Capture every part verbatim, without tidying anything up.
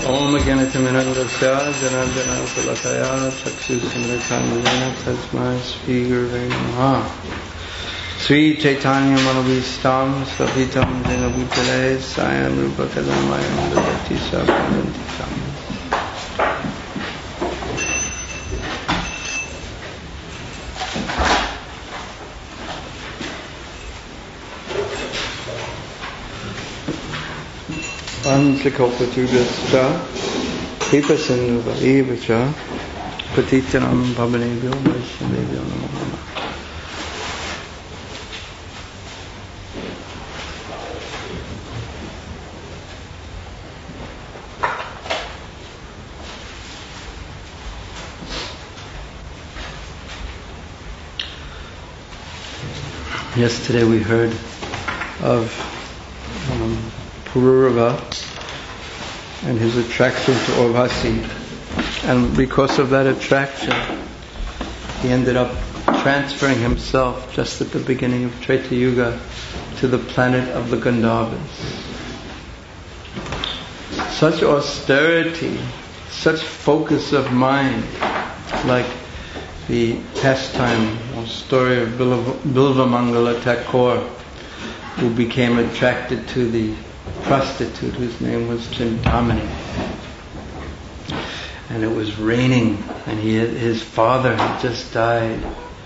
Om Ganataminandasya Janardana Salakaya Chaksu Simrakandana Tasmai Sri Gurve Namaha. Sri Chaitanya Manobhistam Savitam Janabhutale Sayam Rupa Kadamayam Dadati Sapanantikam. Antikopatubhyascha Hipasindhuva Evacha Patitanam Pavanebhyo Vaishnavebhyo Namo Namah. Yesterday we heard of um, Pururava and his attraction to Urvasi, and because of that attraction he ended up transferring himself just at the beginning of Treta Yuga to the planet of the Gandharvas. Such austerity, such focus of mind, like the pastime or story of Bilvamangala Thakur, who became attracted to the prostitute whose name was Chintamani, and it was raining, and he had, his father had just died,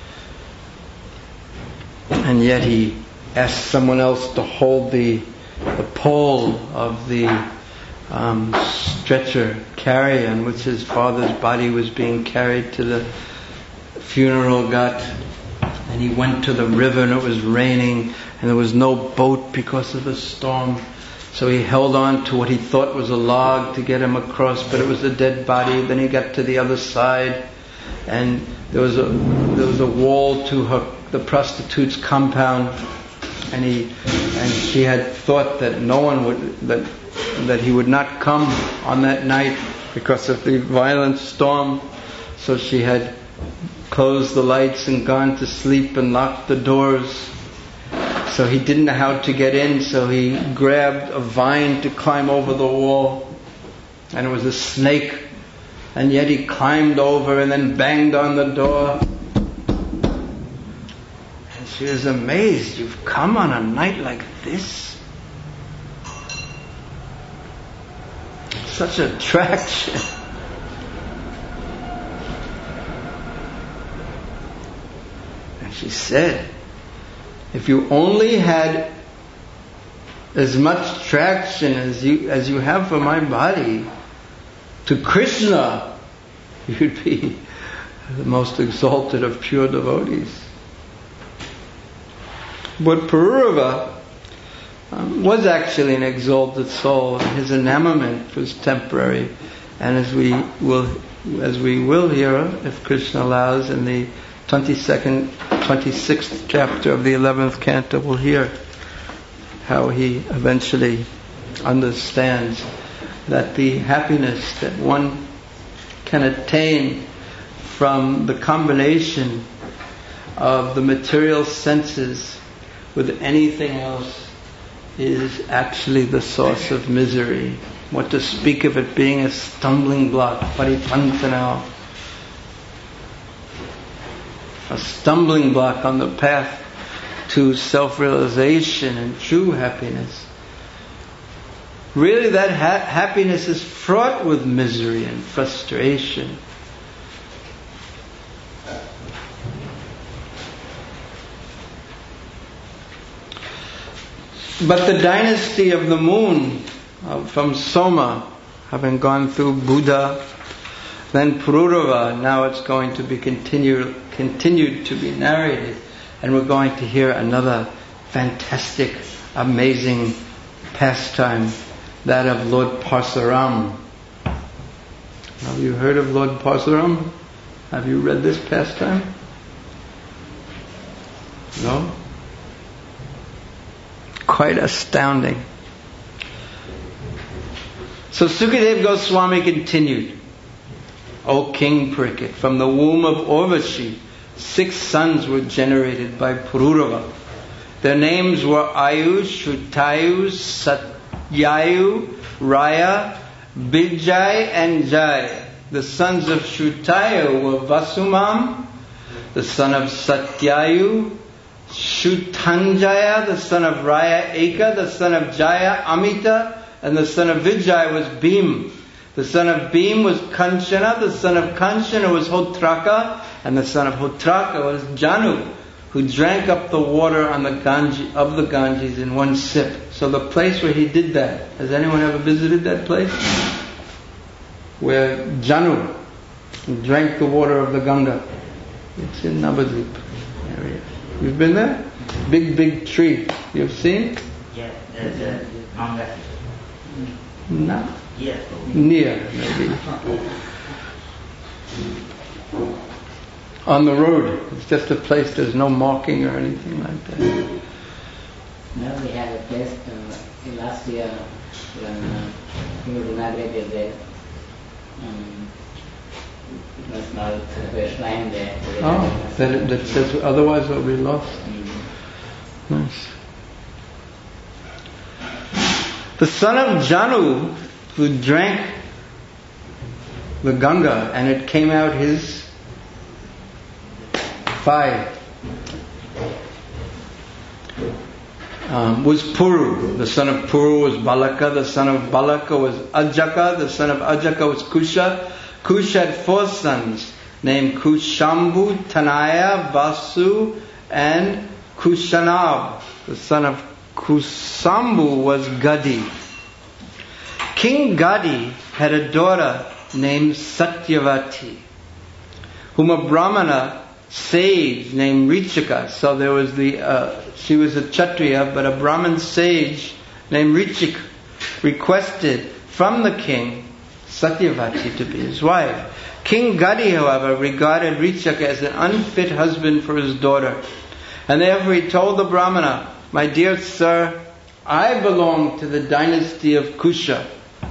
and yet he asked someone else to hold the the pole of the um, stretcher carrier in which his father's body was being carried to the funeral ghat. And he went to the river, and it was raining, and there was no boat because of the storm. So he held on to what he thought was a log to get him across, but it was a dead body. Then he got to the other side, and there was a there was a wall to her, the prostitute's compound, and he and she had thought that no one would that that he would not come on that night because of the violent storm. So she had closed the lights and gone to sleep and locked the doors. So he didn't know how to get in, so he grabbed a vine to climb over the wall, and it was a snake, and yet he climbed over and then banged on the door. And she was amazed. You've come on a night like this? Such attraction. And she said, if you only had as much traction as you as you have for my body to Krishna, you'd be the most exalted of pure devotees. But Pururava um, was actually an exalted soul, and his enamorment was temporary. And as we will as we will hear, if Krishna allows, in the twenty-second, twenty-sixth chapter of the eleventh canto, we'll hear how he eventually understands that the happiness that one can attain from the combination of the material senses with anything else is actually the source of misery. What to speak of it being a stumbling block, paripantanao, a stumbling block on the path to self-realization and true happiness. Really, that ha- happiness is fraught with misery and frustration. But the dynasty of the moon, uh, from Soma, having gone through Buddha, then Pururava, now it's going to be continued, continued to be narrated, and we're going to hear another fantastic, amazing pastime, that of Lord Parsuram. Have you heard of Lord Parsuram? Have you read this pastime? No? Quite astounding. So Sukadeva Goswami continued, O King Parikshit, from the womb of Urvashi, six sons were generated by Pururava. Their names were Ayush, Shutayu, Satyayu, Raya, Bijay and Jay. The sons of Shrutayu were Vasumam, the son of Satyayu, Shrutanjaya, the son of Raya Eka, the son of Jaya Amita, and the son of Vijay was Bhim. The son of Bhim was Kanchana, the son of Kanchana was Hotraka, and the son of Hotraka was Janu, who drank up the water on the Ganges, of the Ganges in one sip. So the place where he did that, has anyone ever visited that place? Where Janu drank the water of the Ganga. It's in Navadvip area. You've been there? Big, big tree. You've seen? Yeah, there's a Ganga. No. Yes. Near, maybe. On the road. It's just a place, there's no marking or anything like that. Now we have a place uh, last year when uh, he was inaugurated there. Um, it was now a shrine there. Oh, that, that says otherwise it will be lost. Mm-hmm. Nice. The son of Janu, who drank the Ganga and it came out his five, um, was Puru. The son of Puru was Balaka. The son of Balaka was Ajaka. The son of Ajaka was Kusha. Kusha had four sons named Kushambu, Tanaya, Vasu, and Kushanab. The son of Kusambu was Gadi. King Gadi had a daughter named Satyavati, whom a Brahmana sage named Richika. So there was the, uh, she was a Kshatriya, but a Brahmin sage named Richik requested from the king Satyavati to be his wife. King Gadi, however, regarded Richika as an unfit husband for his daughter. And therefore he told the Brahmana, "My dear sir, I belong to the dynasty of Kusha.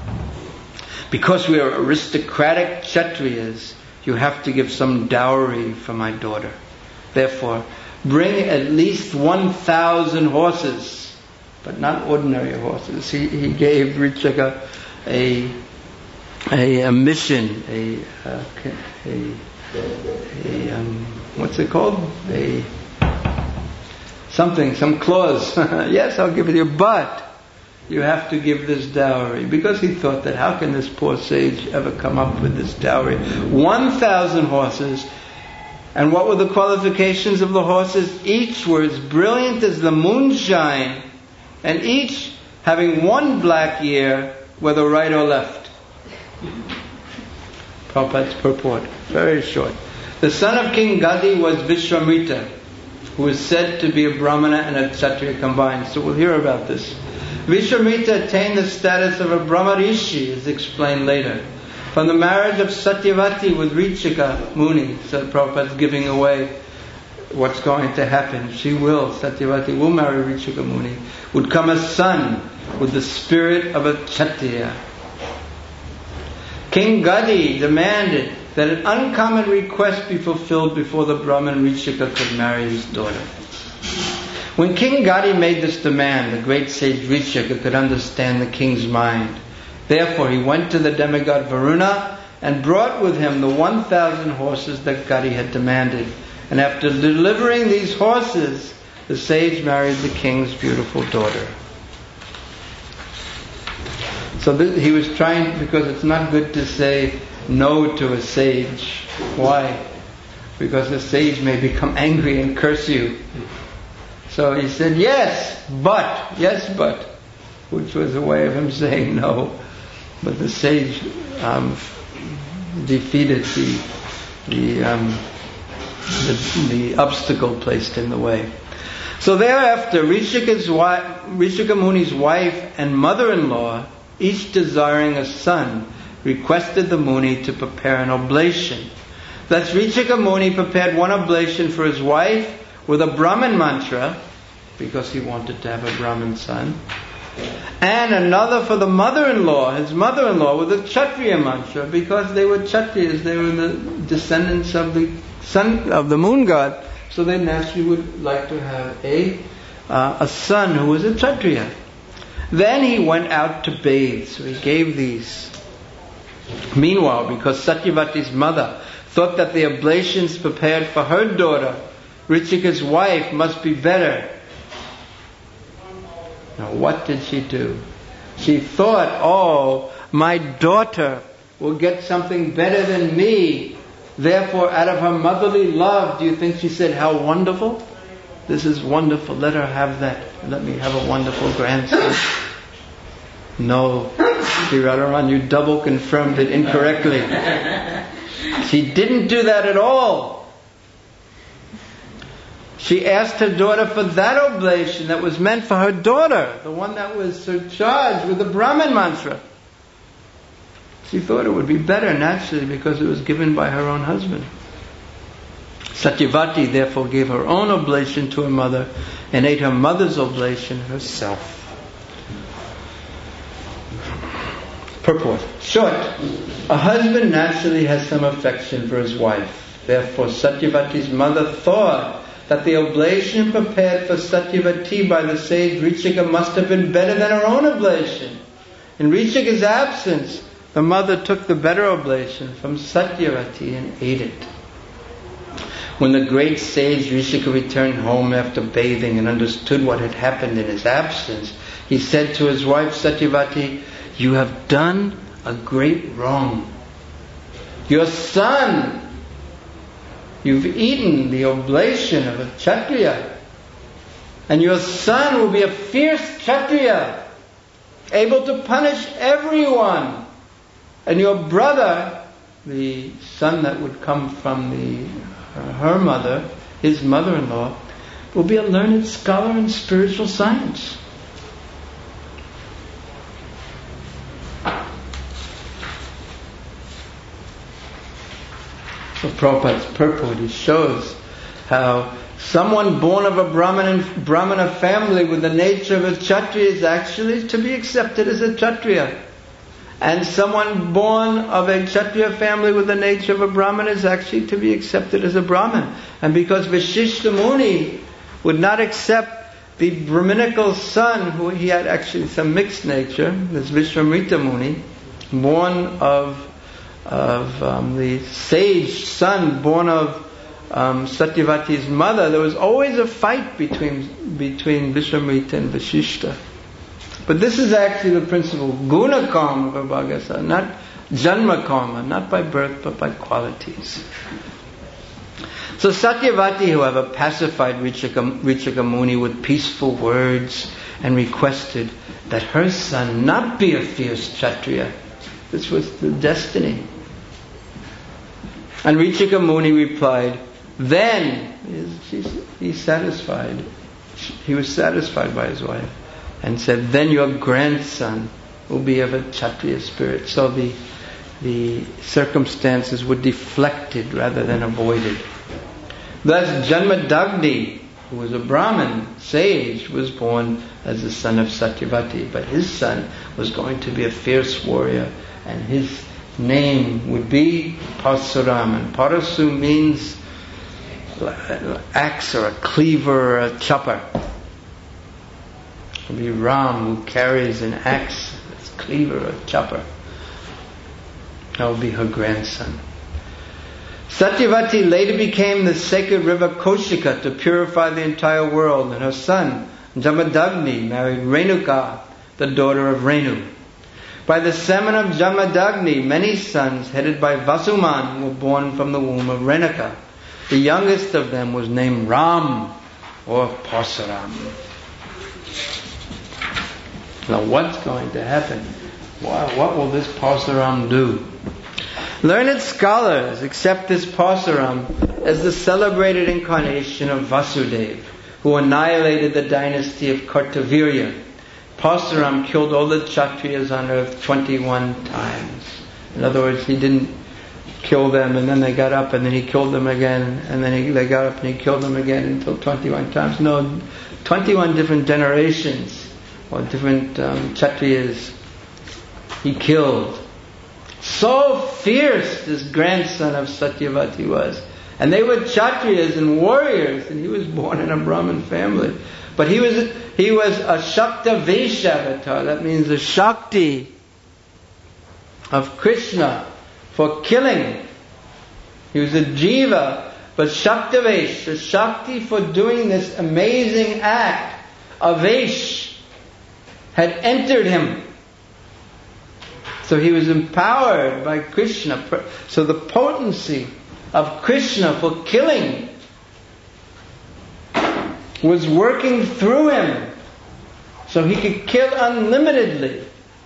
Because we are aristocratic Kshatriyas, you have to give some dowry for my daughter. Therefore, bring at least one thousand horses, but not ordinary horses." He, he gave Richika a, a, a mission, a, a, a, a um, what's it called? A something, some clause. Yes, I'll give it to you, but you have to give this dowry. Because he thought that how can this poor sage ever come up with this dowry? One thousand horses. And what were the qualifications of the horses? Each were as brilliant as the moonshine, and each having one black ear, whether right or left. Prabhupada's purport. Very short. The son of King Gadi was Vishwamitra, who is said to be a Brahmana and a Kshatriya combined. So we'll hear about this. Vishwamitra attained the status of a Brahmarishi, as explained later, from the marriage of Satyavati with Richika Muni. So Prabhupada is giving away what's going to happen. She will, Satyavati will marry Richika Muni. Would come a son with the spirit of a Kshatriya. King Gadi demanded that an uncommon request be fulfilled before the Brahman Richika could marry his daughter. When King Gadi made this demand, the great sage Richika could understand the king's mind. Therefore he went to the demigod Varuna and brought with him the one thousand horses that Gadi had demanded. And after delivering these horses, the sage married the king's beautiful daughter. So th- he was trying, because it's not good to say no to a sage. Why? Because the sage may become angry and curse you. So he said, yes, but, yes, but, which was a way of him saying no. But the sage um, defeated the the, um, the the obstacle placed in the way. So thereafter, Rishika's wife, Rishika Muni's wife and mother-in-law, each desiring a son, requested the Muni to prepare an oblation. Thus Rishika Muni prepared one oblation for his wife with a Brahmin mantra, because he wanted to have a Brahmin son, and another for the mother-in-law, his mother-in-law, with a Kshatriya mantra, because they were Kshatriyas, they were the descendants of the son of the moon god, so they naturally would like to have a uh, a son who was a Kshatriya. Then he went out to bathe, so he gave these Meanwhile, because Satyavati's mother thought that the oblations prepared for her daughter, Richika's wife, must be better. Now what did she do? She thought, oh, my daughter will get something better than me. Therefore, out of her motherly love, do you think she said, how wonderful? This is wonderful. Let her have that. Let me have a wonderful grandson. No. Sri Radharani, you double confirmed it incorrectly. She didn't do that at all. She asked her daughter for that oblation that was meant for her daughter, the one that was charged with the Brahman mantra. She thought it would be better naturally because it was given by her own husband. Satyavati therefore gave her own oblation to her mother and ate her mother's oblation herself. Purport. Short. A husband naturally has some affection for his wife. Therefore Satyavati's mother thought that the oblation prepared for Satyavati by the sage Richika must have been better than her own oblation. In Richika's absence, the mother took the better oblation from Satyavati and ate it. When the great sage Richika returned home after bathing and understood what had happened in his absence, he said to his wife Satyavati, you have done a great wrong. Your son, you've eaten the oblation of a Kshatriya, and your son will be a fierce Kshatriya, able to punish everyone. And your brother, the son that would come from the uh, her mother, his mother-in-law, will be a learned scholar in spiritual science. So Prabhupada's purport, he shows how someone born of a Brahmana, Brahmana family with the nature of a Kshatriya is actually to be accepted as a Kshatriya. And someone born of a Kshatriya family with the nature of a Brahmana is actually to be accepted as a Brahmin. And because Vashishta Muni would not accept the Brahminical son, who he had actually some mixed nature, this Vishwamrita Muni, born of of um, the sage son born of um, Satyavati's mother, there was always a fight between between Vishwamrita and Vashishta. But this is actually the principle, guna karma of Bhagavata, not janma karma, not by birth but by qualities. So Satyavati, however, pacified Richika, Richika Muni with peaceful words and requested that her son not be a fierce Kshatriya. This was the destiny. And Richika Muni replied, then he's satisfied. He was satisfied by his wife and said, then your grandson will be of a Kshatriya spirit. So the the circumstances were deflected rather than avoided. Thus Janmadagni, who was a Brahmin sage, was born as the son of Satyavati, but his son was going to be a fierce warrior, and his name would be Parasuram. And Parasu means axe or a cleaver or a chopper. It would be Ram, who carries an axe, a cleaver or a chopper. That would be her grandson. Satyavati later became the sacred river Kaushika to purify the entire world, and her son Jamadagni married Renuka, the daughter of Renu. By the semen of Jamadagni, many sons headed by Vasuman were born from the womb of Renuka. The youngest of them was named Ram or Parasuram. Now what's going to happen? What will this Parasuram do? Learned scholars accept this Parasuram as the celebrated incarnation of Vasudeva, who annihilated the dynasty of Kartavirya. Parasuram killed all the Kshatriyas on earth twenty-one times. In other words, he didn't kill them and then they got up and then he killed them again and then he, they got up and he killed them again until twenty-one times. No, twenty-one different generations or different um, Kshatriyas he killed. So fierce this grandson of Satyavati was. And they were Kshatriyas and warriors, and he was born in a Brahmin family. But he was he was a Shakta Vaishya avatar. That means a Shakti. of Krishna for killing. He was a jiva, but Shaktavesh, the Shakti for doing this amazing act, Avesh, had entered him. So he was empowered by Krishna. So the potency of Krishna for killing was working through him, so he could kill unlimitedly.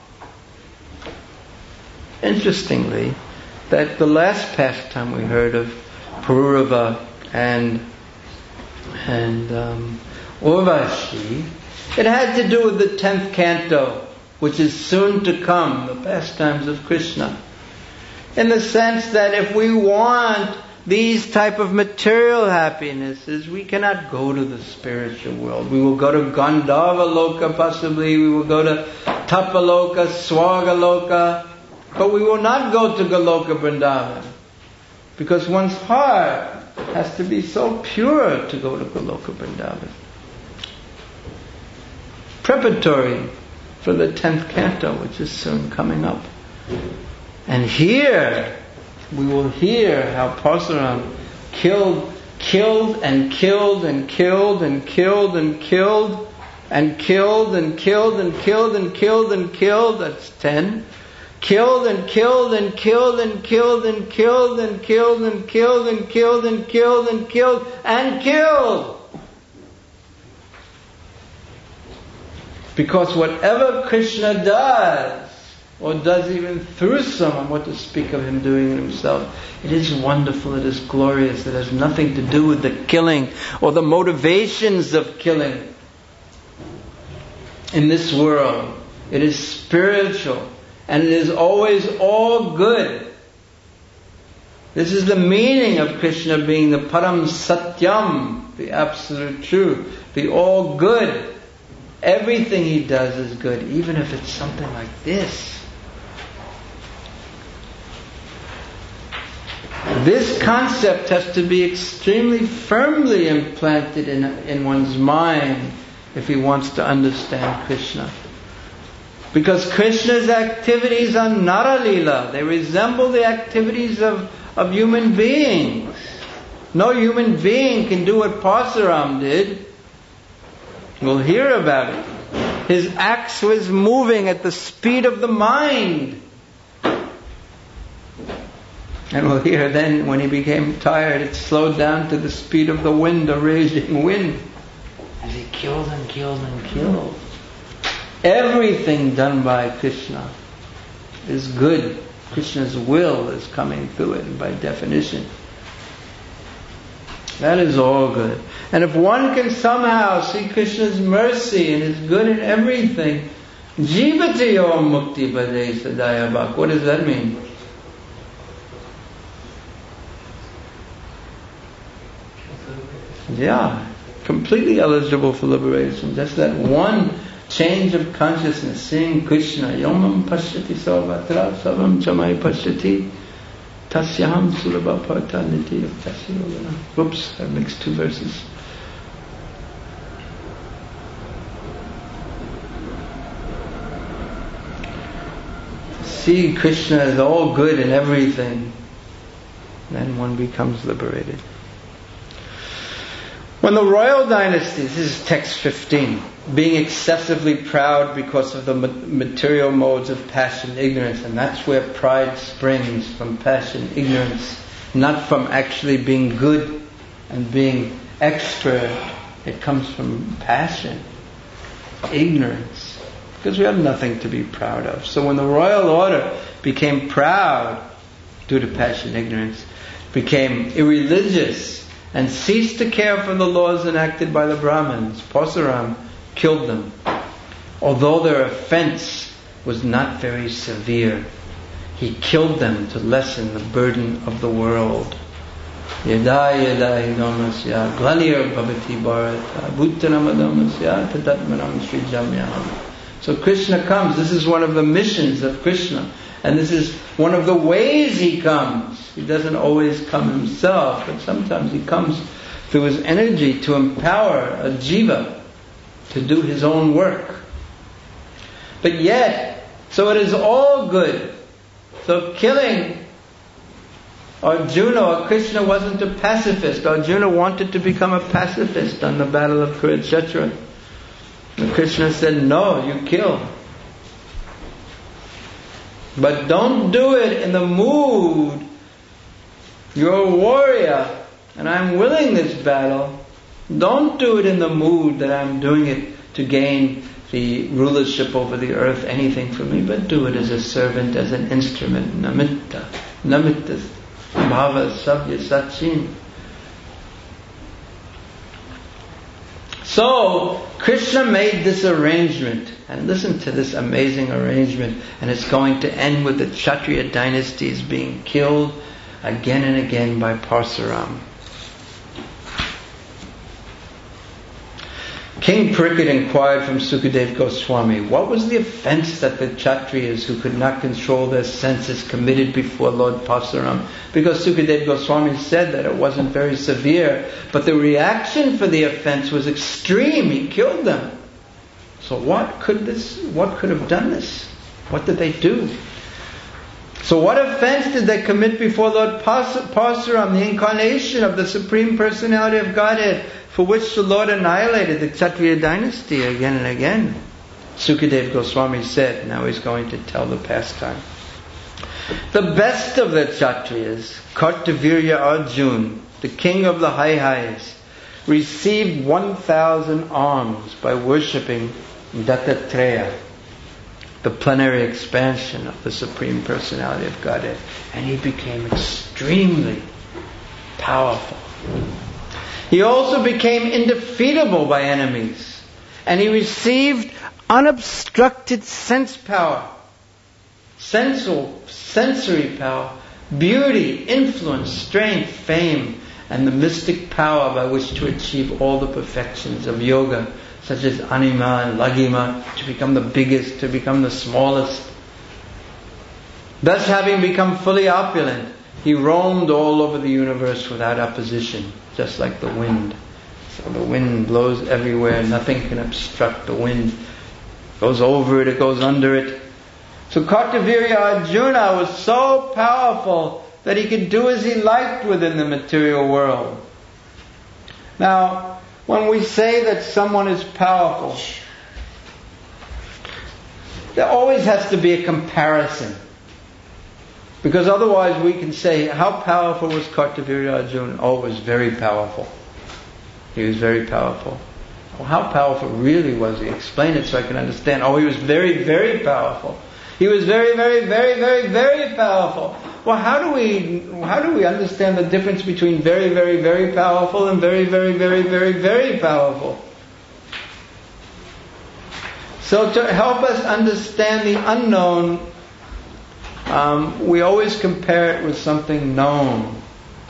Interestingly, that the last pastime we heard of Pururava and and um, Urvashi, it had to do with the tenth canto, which is soon to come, the pastimes of Krishna. In the sense that if we want these type of material happinesses, we cannot go to the spiritual world. We will go to Gandharva Loka possibly, we will go to Tapaloka, Swagaloka, but we will not go to Goloka Vrindavan. Because one's heart has to be so pure to go to Goloka Vrindavan. Preparatory for the tenth canto, which is soon coming up. And here, we will hear how Parsuram killed, killed and killed and killed and killed and killed and killed and killed and killed and killed and killed. That's ten. Killed and killed and killed and killed and killed and killed and killed and killed and killed and killed and killed. Because whatever Krishna does, or does even through someone, what to speak of him doing it himself, it is wonderful, it is glorious, it has nothing to do with the killing or the motivations of killing. In this world, it is spiritual, and it is always all good. This is the meaning of Krishna being the Param Satyam, the absolute truth, the all good. Everything he does is good, even if it's something like this. This concept has to be extremely firmly implanted in, in one's mind if he wants to understand Krishna. Because Krishna's activities are Naralila. They resemble the activities of, of human beings. No human being can do what Parsuram did. We'll hear about it. His axe was moving at the speed of the mind. And we'll hear then, when he became tired, it slowed down to the speed of the wind, a raging wind. As he killed and killed and killed. Everything done by Krishna is good. Krishna's will is coming through it by definition. That is all good. And if one can somehow see Krishna's mercy and His good in everything, Jivati Om Mukti Pade Sadaya Bhak. What does that mean? Yeah, completely eligible for liberation. Just that one change of consciousness, seeing Krishna, Yomam Pashyati Sarvatra Savam Chamai Pashyati Tasyaham Sulabha Partha Niti Tasya. Whoops, I mixed two verses. See Krishna as all good in everything, then one becomes liberated. When the royal dynasties, this is text fifteen, being excessively proud because of the material modes of passion, ignorance, and that's where pride springs, from passion, ignorance, not from actually being good and being expert. It comes from passion, ignorance, because we have nothing to be proud of. So when the royal order became proud due to passion, ignorance, became irreligious, and ceased to care for the laws enacted by the Brahmins, Parsuram killed them, although their offense was not very severe. He killed them to lessen the burden of the world. Yada yada hinomasya glanir bhavati bharata bhuttanamadhamasya tadatmanam srijamyam. So Krishna comes. This is one of the missions of Krishna. And this is one of the ways He comes. He doesn't always come Himself, but sometimes He comes through His energy to empower a jiva to do his own work. But yet, so it is all good So killing Arjuna or Krishna wasn't a pacifist. Arjuna wanted to become a pacifist on the battle of Kurukshetra. And Krishna said, no, you kill. But don't do it in the mood. You're a warrior and I'm willing this battle. Don't do it in the mood that I'm doing it to gain the rulership over the earth, anything for me, but do it as a servant, as an instrument. Namitta. Namitta. Bhava Savya Sachin. So, Krishna made this arrangement. And listen to this amazing arrangement. And it's going to end with the Kshatriya dynasties being killed again and again by Parsuram. King Parikshit inquired from Sukadev Goswami, what was the offense that the Kshatriyas who could not control their senses committed before Lord Parsuram? Because Sukadev Goswami said that it wasn't very severe, but the reaction for the offense was extreme. He killed them. So what could this, what could have done this? What did they do? So what offense did they commit before Lord Parsuram, the incarnation of the Supreme Personality of Godhead, for which the Lord annihilated the Kshatriya dynasty again and again? Sukadev Goswami said, now he's going to tell the pastime. The best of the Kshatriyas, Kartavirya Arjuna, the king of the Haihais, received one thousand alms by worshipping Dattatreya, the plenary expansion of the Supreme Personality of Godhead. And he became extremely powerful. He also became indefeatable by enemies. And he received unobstructed sense power, sensual, sensory power, beauty, influence, strength, fame, and the mystic power by which to achieve all the perfections of yoga, such as anima and laghima, to become the biggest, to become the smallest. Thus, having become fully opulent, he roamed all over the universe without opposition, just like the wind. So the wind blows everywhere, nothing can obstruct the wind. It goes over it, it goes under it. So Kartavirya Arjuna was so powerful that he could do as he liked within the material world. Now, when we say that someone is powerful, there always has to be a comparison. Because otherwise we can say, how powerful was Kartavirya Arjuna? Oh, it was very powerful. He was very powerful. Well, how powerful really was he? Explain it so I can understand. Oh, he was very, very powerful. He was very, very, very, very, very powerful. Well, how do we how do we understand the difference between very, very, very powerful and very, very, very, very, very powerful? So to help us understand the unknown, um, we always compare it with something known.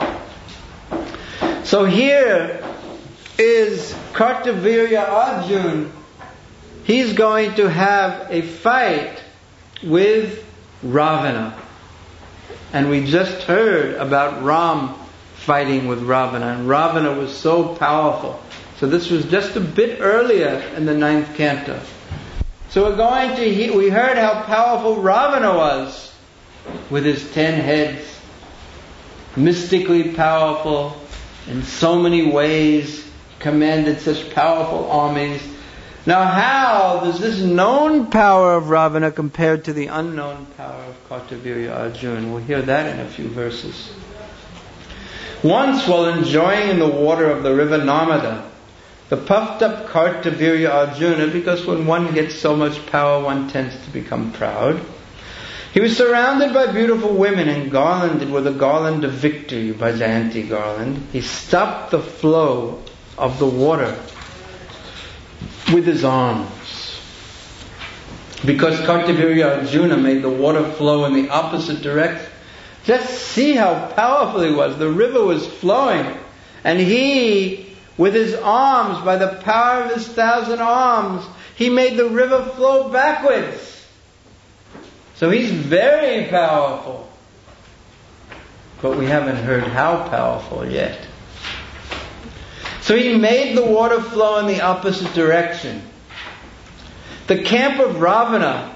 So here is Kartavirya Arjuna. He's going to have a fight with Ravana. And we just heard about Ram fighting with Ravana. And Ravana was so powerful. So this was just a bit earlier in the ninth canto. So we're going to hear, we heard how powerful Ravana was with his ten heads. Mystically powerful in so many ways. Commanded such powerful armies. Now how does this known power of Ravana compare to the unknown power of Kartavirya Arjuna? We'll hear that in a few verses. Once while enjoying in the water of the river Narmada, the puffed up Kartavirya Arjuna, because when one gets so much power one tends to become proud, he was surrounded by beautiful women and garlanded with a garland of victory, Bhajayanti garland. He stopped the flow of the water with his arms. Because Kartavirya Arjuna made the water flow in the opposite direction. Just see how powerful he was. The river was flowing. And he, with his arms, by the power of his thousand arms, he made the river flow backwards. So he's very powerful. But we haven't heard how powerful yet. So he made the water flow in the opposite direction. The camp of Ravana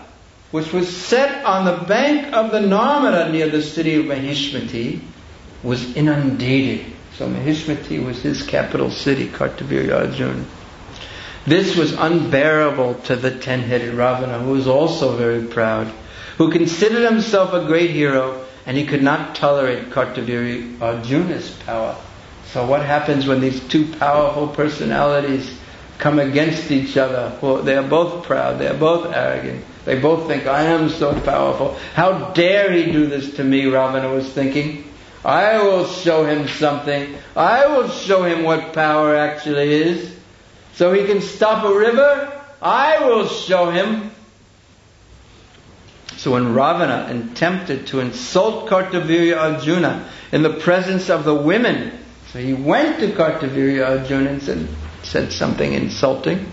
which was set on the bank of the Narmada near the city of Mahishmati, was inundated. So Mahishmati was his capital city, Kartavirya Arjuna. This was unbearable to the ten-headed Ravana, who was also very proud, who considered himself a great hero, and he could not tolerate Kartavirya Arjuna's power. So what happens when these two powerful personalities come against each other? Well, they are both proud, they are both arrogant. They both think, I am so powerful. How dare he do this to me, Ravana was thinking. I will show him something. I will show him what power actually is. So he can stop a river, I will show him. So when Ravana attempted to insult Kartavirya Arjuna in the presence of the women, so he went to Kartavirya Arjuna and said, said something insulting,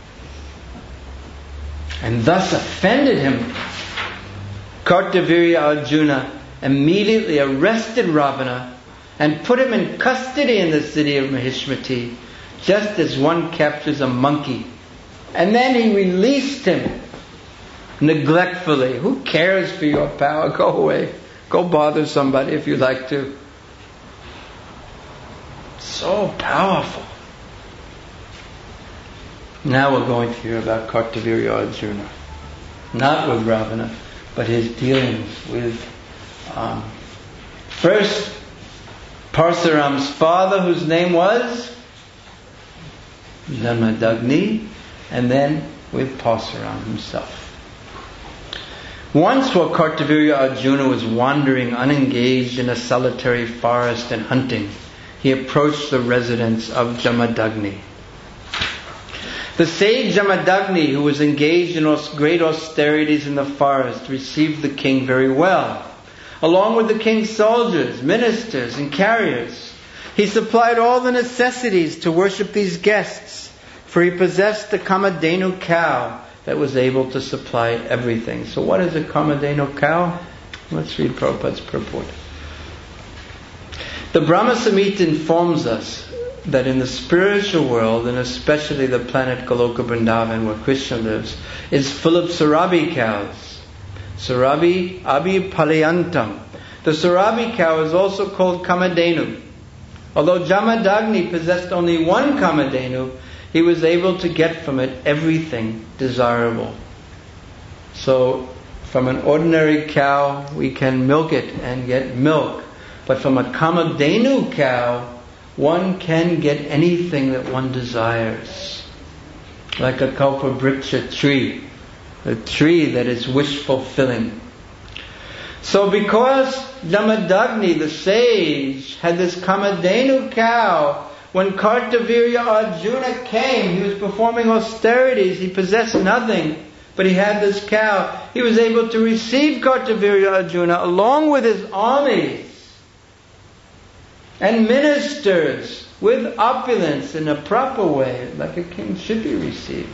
and thus offended him. Kartavirya Arjuna immediately arrested Ravana and put him in custody in the city of Mahishmati, just as one captures a monkey. And then he released him neglectfully. Who cares for your power? Go away. Go bother somebody if you like to. So powerful. Now we're going to hear about Kartavirya Arjuna. Not with Ravana, but his dealings with um, first Parsuram's father, whose name was Jamadagni, and then with Parsuram himself. Once while Kartavirya Arjuna was wandering unengaged in a solitary forest and hunting, he approached the residence of Jamadagni. The sage Jamadagni, who was engaged in great austerities in the forest, received the king very well, along with the king's soldiers, ministers, and carriers. He supplied all the necessities to worship these guests, for he possessed a Kamadhenu cow that was able to supply everything. So what is a Kamadhenu cow? Let's read Prabhupada's purport. The Brahma Samhita informs us that in the spiritual world, and especially the planet Goloka Vrindavan where Krishna lives, is full of Surabi cows. Surabi Abhi Palayantam. The Surabi cow is also called Kamadhenu. Although Jamadagni possessed only one Kamadhenu, he was able to get from it everything desirable. So, from an ordinary cow, we can milk it and get milk. But from a Kamadhenu cow, one can get anything that one desires. Like a Kalpavriksha tree. A tree that is wish fulfilling. So because Jamadagni, the sage, had this Kamadhenu cow, when Kartavirya Arjuna came, he was performing austerities, he possessed nothing, but he had this cow. He was able to receive Kartavirya Arjuna along with his armies and ministers with opulence in a proper way, like a king should be received.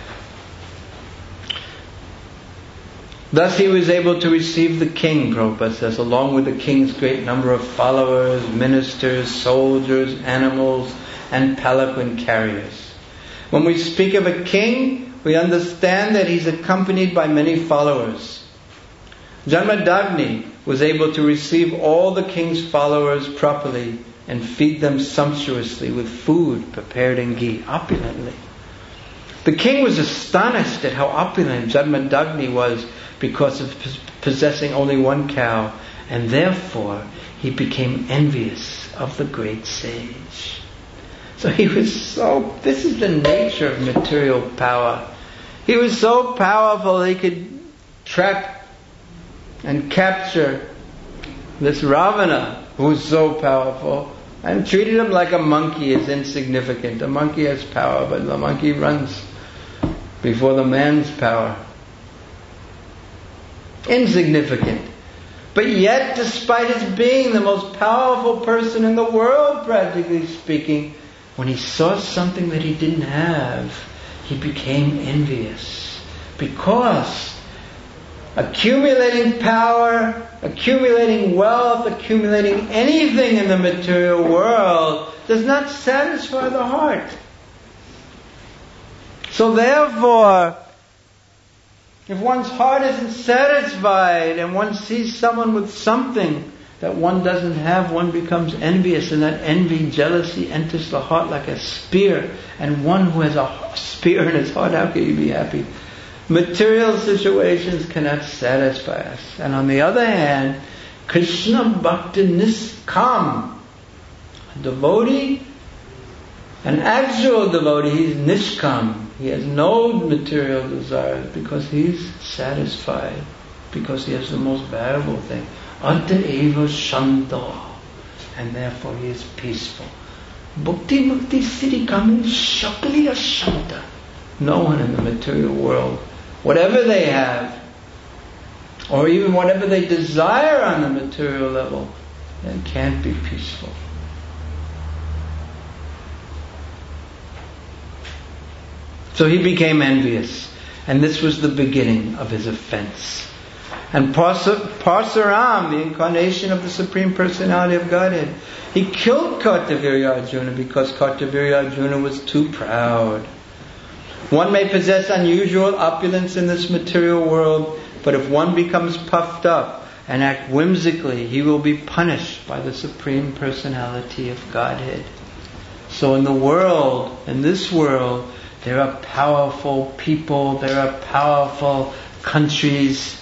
Thus he was able to receive the king, Prabhupada says, along with the king's great number of followers, ministers, soldiers, animals, and palanquin carriers. When we speak of a king, we understand that he's accompanied by many followers. Jamadagni was able to receive all the king's followers properly and feed them sumptuously with food prepared in ghee, opulently. The king was astonished at how opulent Jamadagni was because of possessing only one cow, and therefore he became envious of the great sage. So he was so, this is the nature of material power. He was so powerful he could trap and capture this Ravana, who was so powerful, and treated him like a monkey as insignificant. A monkey has power, but the monkey runs before the man's power. Insignificant. But yet, despite his being the most powerful person in the world, practically speaking, when he saw something that he didn't have, he became envious. Because accumulating power, accumulating wealth, accumulating anything in the material world does not satisfy the heart. So therefore, If one's heart isn't satisfied and one sees someone with something that one doesn't have, one becomes envious, and that envy, jealousy enters the heart like a spear. And one who has a spear in his heart, how can you be happy? Material situations cannot satisfy us. And on the other hand, Krishna Bhakti Niskam, a devotee, an actual devotee, he's Nishkam. He has no material desires because he's satisfied, because he has the most valuable thing. Ateva Shanta, and therefore he is peaceful. Bhakti Mukti Siddhi Kami Shakliya Shanta. No one in the material world, whatever they have, or even whatever they desire on the material level, then can't be peaceful. So he became envious, and this was the beginning of his offense. And Parsuram, the incarnation of the Supreme Personality of Godhead, he killed Kartavirya Arjuna because Kartavirya Arjuna was too proud. One may possess unusual opulence in this material world, but if one becomes puffed up and act whimsically, he will be punished by the Supreme Personality of Godhead. So in the world, in this world, there are powerful people, there are powerful countries,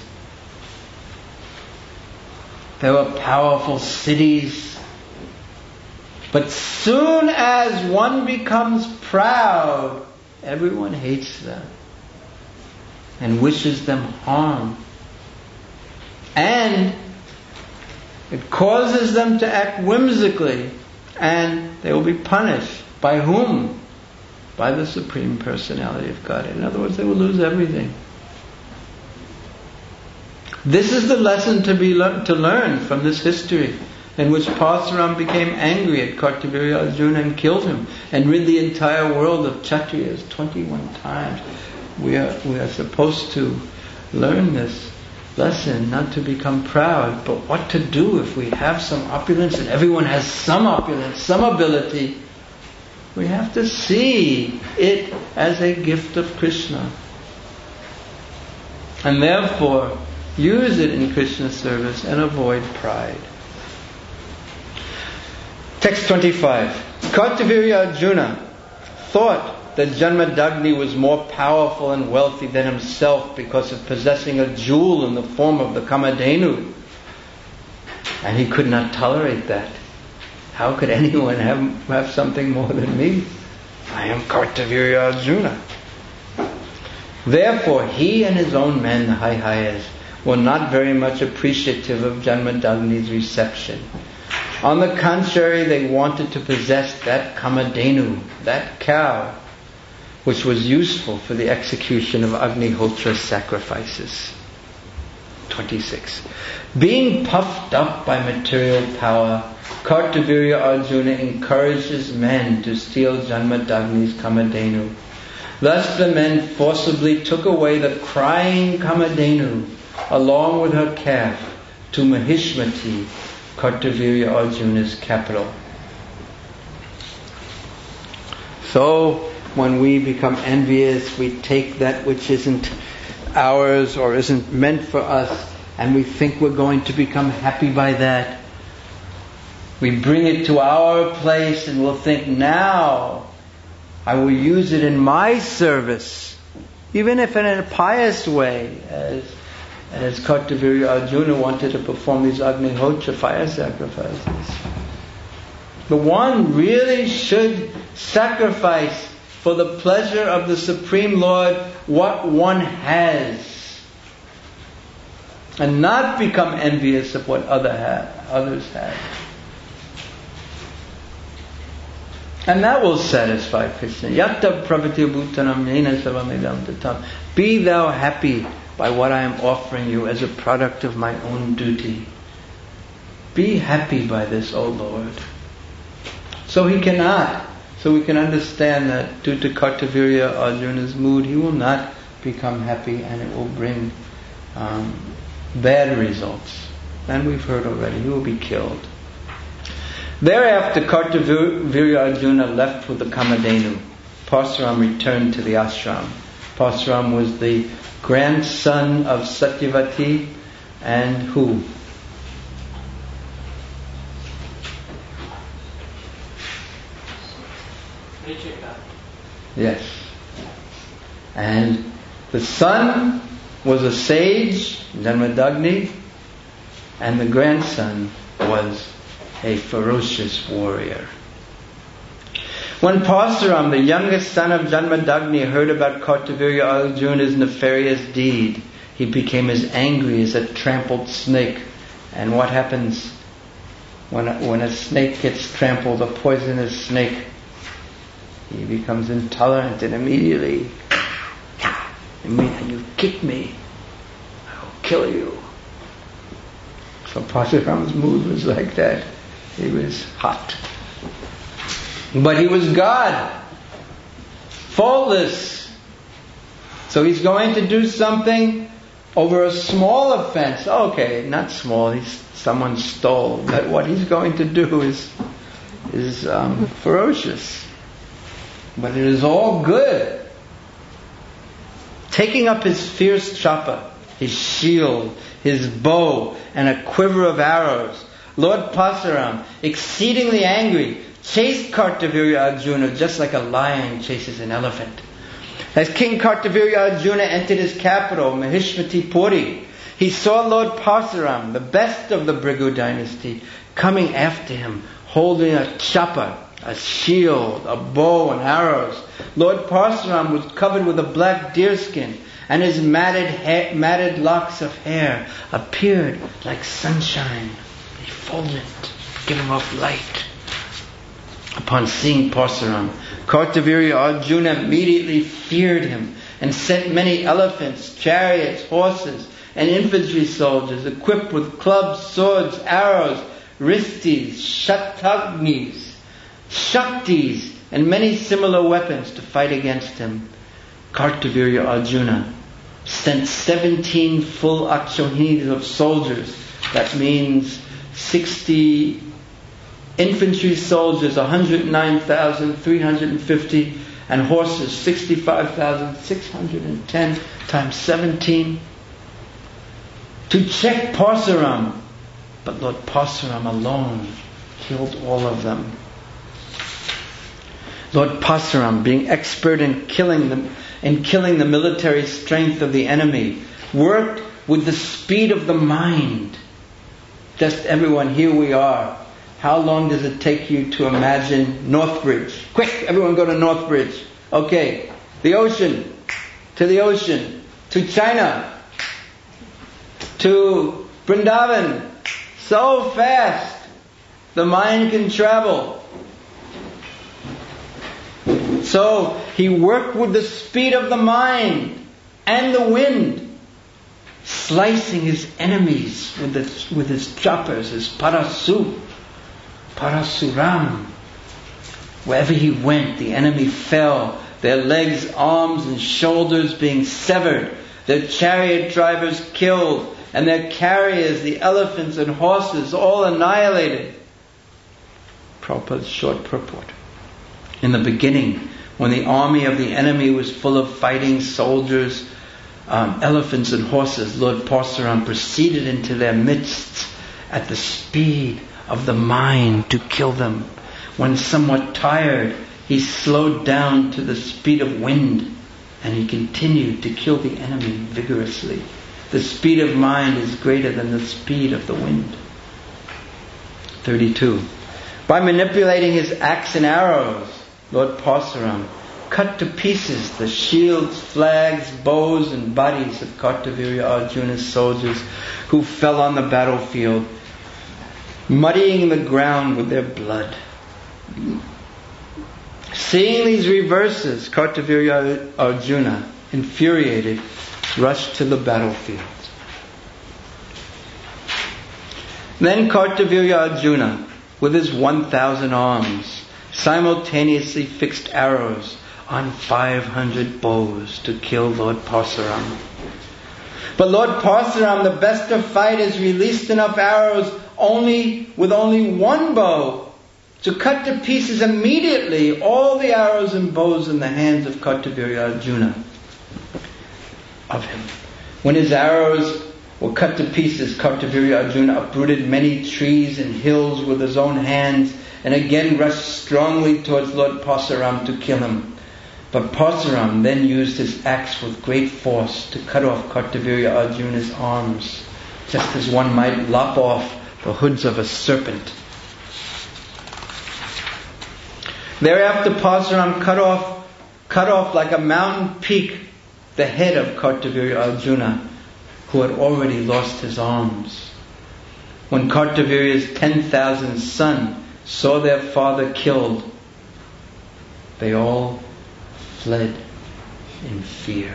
there are powerful cities. But soon as one becomes proud, everyone hates them and wishes them harm. And it causes them to act whimsically, and they will be punished. By whom? By the Supreme Personality of Godhead. In other words, they will lose everything. This is the lesson to be le- to learn from this history, in which Parsuram became angry at Kartavirya Arjuna and killed him, and rid the entire world of Kshatriyas twenty-one times. We are we are supposed to learn this lesson, not to become proud, but what to do if we have some opulence, and everyone has some opulence, some ability. We have to see it as a gift of Krishna, and therefore use it in Krishna's service and avoid pride. Text twenty-five. Kartavirya Arjuna thought that Janmadagni was more powerful and wealthy than himself because of possessing a jewel in the form of the Kamadhenu. And he could not tolerate that. How could anyone have, have something more than me? I am Kartavirya Arjuna. Therefore, he and his own men, the Haihayas, were not very much appreciative of Janmadagni's reception. On the contrary, they wanted to possess that Kamadhenu, that cow, which was useful for the execution of Agnihotra sacrifices. twenty-six. Being puffed up by material power, Kartavirya Arjuna encourages men to steal Janmadagni's Kamadhenu. Thus the men forcibly took away the crying Kamadhenu along with her calf to Mahishmati, Kartavirya Arjuna's capital. So when we become envious, we take that which isn't ours or isn't meant for us, and we think we're going to become happy by that. We bring it to our place and we'll think, now I will use it in my service, even if in a pious way, as as Kartavirya Arjuna wanted to perform these Agnihotra fire sacrifices. The one really should sacrifice for the pleasure of the Supreme Lord what one has, and not become envious of what other ha- others have. And that will satisfy Krishna. Yatta pravati bhutanam yena savamidam tatam. Be thou happy by what I am offering you as a product of my own duty. Be happy by this, O Lord. So he cannot. So we can understand that due to Kartavirya Arjuna's mood, he will not become happy, and it will bring um, bad results. And we've heard already, he will be killed. Thereafter, Kartavirya Arjuna left with the Kamadhenu. Parsuram returned to the ashram. Parsuram was the grandson of Satyavati and who? Yes. And the son was a sage, Janmadagni, and the grandson was a ferocious warrior. When Parsuram, the youngest son of Janmadagni, heard about Kartavirya Arjuna's nefarious deed, he became as angry as a trampled snake. And what happens when a, when a snake gets trampled, a poisonous snake? He becomes intolerant and immediately, you kick me, I'll kill you. So Parsuram's mood was like that. He was hot. But he was God, faultless. So he's going to do something over a small offense. Okay, not small, he's, someone stole. But what he's going to do is, is um, ferocious. But it is all good. Taking up his fierce chapa, his shield, his bow, and a quiver of arrows, Lord Parsuram, exceedingly angry, chased Kartavirya Arjuna just like a lion chases an elephant. As King Kartavirya Arjuna entered his capital, Mahishmati Puri, he saw Lord Parsuram, the best of the Bhrigu dynasty, coming after him, holding a chapa, a shield, a bow and arrows. Lord Parsuram was covered with a black deerskin, and his matted, hair, matted locks of hair appeared like sunshine, effulgent, giving off light. Upon seeing Parsuram, Kartavirya Arjuna immediately feared him and sent many elephants, chariots, horses, and infantry soldiers equipped with clubs, swords, arrows, ristis, shatagnis, shaktis, and many similar weapons to fight against him. Kartavirya Arjuna sent seventeen full akshohinis of soldiers. That means sixty infantry soldiers, one hundred nine thousand three hundred fifty, and horses, sixty-five thousand six hundred ten times seventeen, to check Parsuram. But Lord Parsuram alone killed all of them. Lord Parsuram, being expert in killing them, in killing the military strength of the enemy, worked with the speed of the mind. Just everyone, here we are. How long does it take you to imagine Northbridge? Quick, everyone go to Northbridge. Okay, the ocean, to the ocean, to China, to Vrindavan. So fast, the mind can travel. So he worked with the speed of the mind and the wind, slicing his enemies with, the, with his choppers, his parasu. Parasuram. Wherever he went, the enemy fell, their legs, arms, and shoulders being severed, their chariot drivers killed, and their carriers, the elephants and horses, all annihilated. Prabhupada's short purport. In the beginning, when the army of the enemy was full of fighting soldiers, um, elephants and horses, Lord Parsuram proceeded into their midst at the speed of the mind to kill them. When somewhat tired, he slowed down to the speed of wind, and he continued to kill the enemy vigorously. The speed of mind is greater than the speed of the wind. thirty-two. By manipulating his axe and arrows, Lord Parsuram cut to pieces the shields, flags, bows, and bodies of Kartavirya Arjuna's soldiers who fell on the battlefield, muddying the ground with their blood. Seeing these reverses, Kartavirya Arjuna, infuriated, rushed to the battlefield. Then Kartavirya Arjuna, with his one thousand arms, simultaneously fixed arrows on five hundred bows to kill Lord Parsuram. But Lord Parsuram, the best of fighters, released enough arrows only with only one bow to cut to pieces immediately all the arrows and bows in the hands of Kartavirya Arjuna. of him. When his arrows were cut to pieces, Kartavirya Arjuna uprooted many trees and hills with his own hands and again rushed strongly towards Lord Parsuram to kill him. But Parsuram then used his axe with great force to cut off Kartavirya Arjuna's arms, just as one might lop off the hoods of a serpent. Thereafter Parsuram cut off, cut off like a mountain peak the head of Kartavirya Arjuna, who had already lost his arms. When Kartavirya's ten thousand sons saw their father killed, they all fled in fear.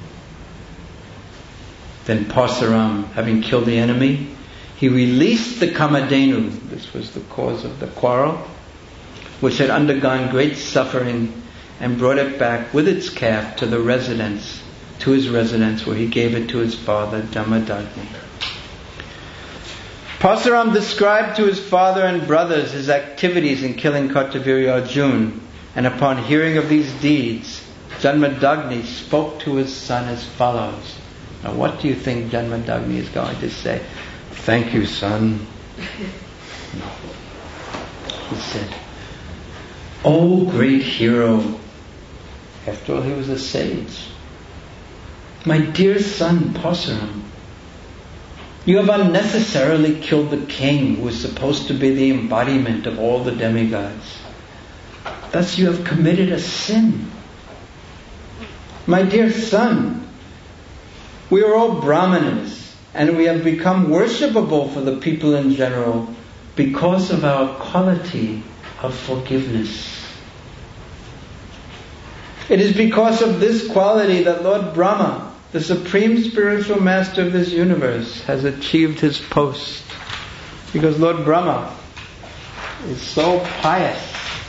Then Parsuram, having killed the enemy, he released the Kamadhenu, this was the cause of the quarrel, which had undergone great suffering, and brought it back with its calf to the residence, to his residence, where he gave it to his father, Jamadagni. Parsuram described to his father and brothers his activities in killing Kartavirya Arjuna, and upon hearing of these deeds, Jamadagni spoke to his son as follows. Now what do you think Jamadagni is going to say? Thank you, son. No. He said, O great hero, after all he was a sage, my dear son Parsuram, you have unnecessarily killed the king who is supposed to be the embodiment of all the demigods. Thus you have committed a sin. My dear son, we are all Brahmanas, and we have become worshipable for the people in general because of our quality of forgiveness. It is because of this quality that Lord Brahma, the supreme spiritual master of this universe, has achieved his post. Because Lord Brahma is so pious.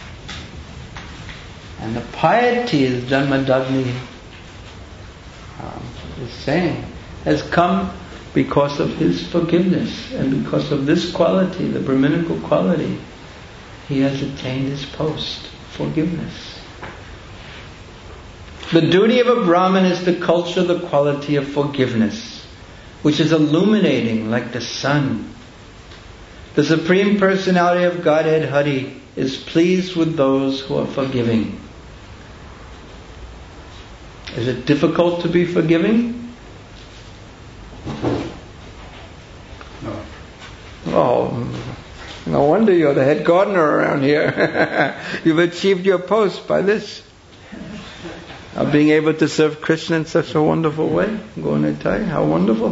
And the piety, as Jamadagni um, is saying, has come because of his forgiveness. And because of this quality, the Brahminical quality, he has attained his post, forgiveness. The duty of a Brahmin is to culture the quality of forgiveness, which is illuminating like the sun. The Supreme Personality of Godhead, Hari, is pleased with those who are forgiving. Is it difficult to be forgiving? No. Oh, no wonder you're the head gardener around here. You've achieved your post by this. Of being able to serve Krishna in such a wonderful way. Gaunitai, how wonderful.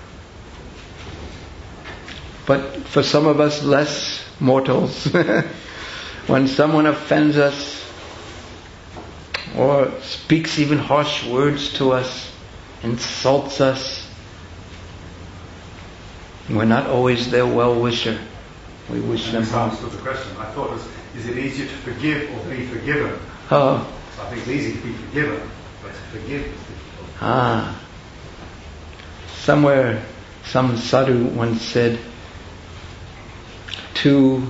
But for some of us less mortals, when someone offends us or speaks even harsh words to us, insults us, we're not always their well-wisher. We wish them harm. Answer the question. I thought it was, is it easier to forgive or be forgiven? Oh. I think it's easy to be forgiven, but to forgive is difficult. Ah. Somewhere, some sadhu once said, to...